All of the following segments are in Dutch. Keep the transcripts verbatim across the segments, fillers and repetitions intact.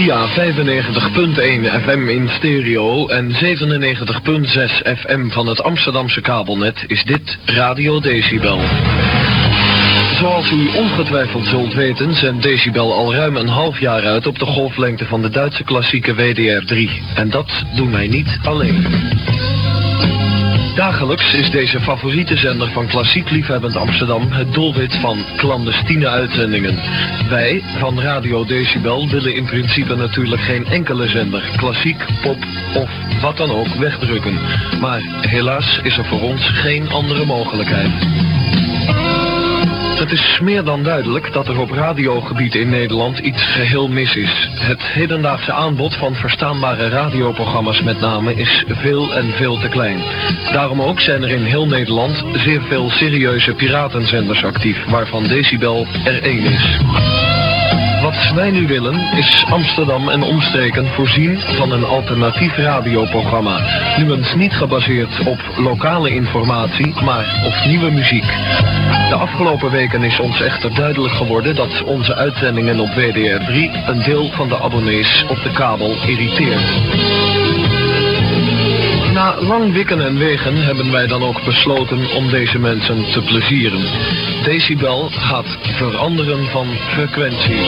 Via vijfennegentig punt één F M in stereo en zevenennegentig punt zes F M van het Amsterdamse kabelnet is dit Radio Decibel. Zoals u ongetwijfeld zult weten, zendt Decibel al ruim een half jaar uit op de golflengte van de Duitse klassieke W D R drie. En dat doen wij niet alleen. Dagelijks is deze favoriete zender van klassiek liefhebbend Amsterdam het doelwit van clandestine uitzendingen. Wij van Radio Decibel willen in principe natuurlijk geen enkele zender, klassiek, pop of wat dan ook, wegdrukken. Maar helaas is er voor ons geen andere mogelijkheid. Het is meer dan duidelijk dat er op radiogebied in Nederland iets geheel mis is. Het hedendaagse aanbod van verstaanbare radioprogramma's met name is veel en veel te klein. Daarom ook zijn er in heel Nederland zeer veel serieuze piratenzenders actief, waarvan Decibel er één is. Wat wij nu willen is Amsterdam en omstreken voorzien van een alternatief radioprogramma. Nu eens niet gebaseerd op lokale informatie, maar op nieuwe muziek. De afgelopen weken is ons echter duidelijk geworden dat onze uitzendingen op W D R drie een deel van de abonnees op de kabel irriteert. Na lang wikken en wegen hebben wij dan ook besloten om deze mensen te plezieren. Decibel gaat veranderen van frequentie.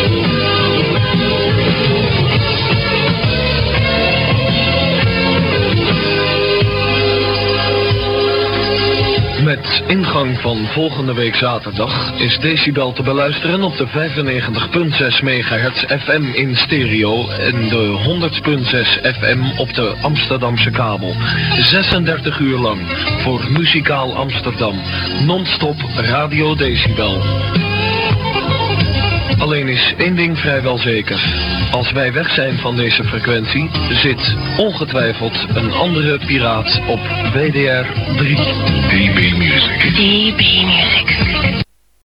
Met ingang van volgende week zaterdag is Decibel te beluisteren op de vijfennegentig punt zes megahertz F M in stereo en de honderd punt zes F M op de Amsterdamse kabel. zesendertig uur lang voor Muzikaal Amsterdam. Non-stop Radio Decibel. Alleen is één ding vrijwel zeker. Als wij weg zijn van deze frequentie, zit ongetwijfeld een andere piraat op W D R drie. D B Music. D B Music.